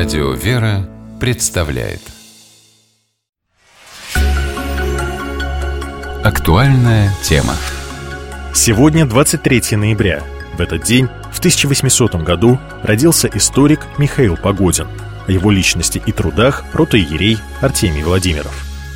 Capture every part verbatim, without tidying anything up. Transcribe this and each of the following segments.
Радио «Вера» представляет актуальная тема. Сегодня двадцать третьего ноября. В этот день, в тысяча восьмисотом году, родился историк Михаил Погодин. О его личности и трудах протоиерей Артемий Владимиров.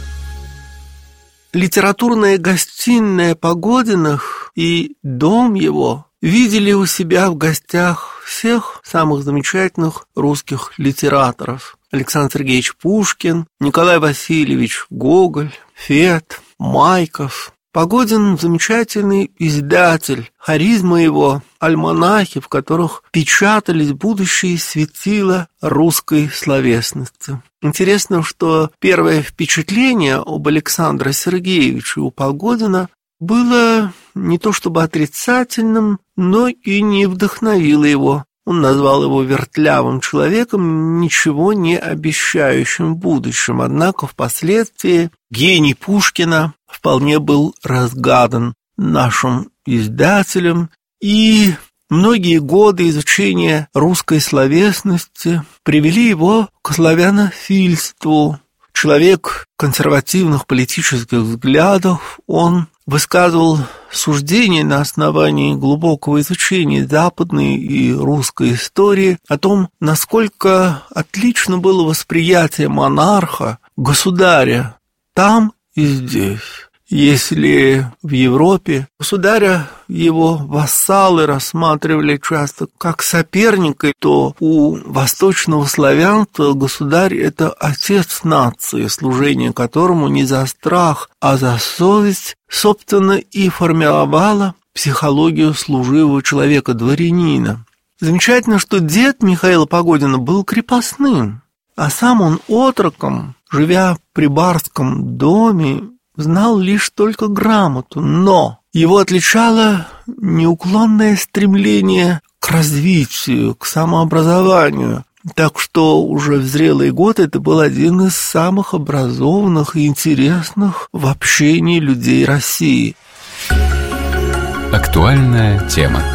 Литературная гостиная Погодиных и дом его видели у себя в гостях всех самых замечательных русских литераторов. Александр Сергеевич Пушкин, Николай Васильевич Гоголь, Фет, Майков. Погодин – замечательный издатель. Харизма его – альманахи, в которых печатались будущие светила русской словесности. Интересно, что первое впечатление об Александре Сергеевиче у Погодина было не то чтобы отрицательным, но и не вдохновило его. Он назвал его вертлявым человеком, ничего не обещающим в будущем. Однако впоследствии гений Пушкина вполне был разгадан нашим издателем, и многие годы изучения русской словесности привели его к славянофильству. Человек консервативных политических взглядов, он высказывал суждения на основании глубокого изучения западной и русской истории о том, насколько отлично было восприятие монарха, государя, там и здесь. Если в Европе государя его вассалы рассматривали часто как соперника, то у восточного славянства государь – это отец нации, служение которому не за страх, а за совесть, собственно, и формировало психологию служивого человека, дворянина. Замечательно, что дед Михаила Погодина был крепостным, а сам он отроком, живя при барском доме, знал лишь только грамоту, но его отличало неуклонное стремление к развитию, к самообразованию. Так что уже в зрелые годы это был один из самых образованных и интересных в общении людей России. Актуальная тема.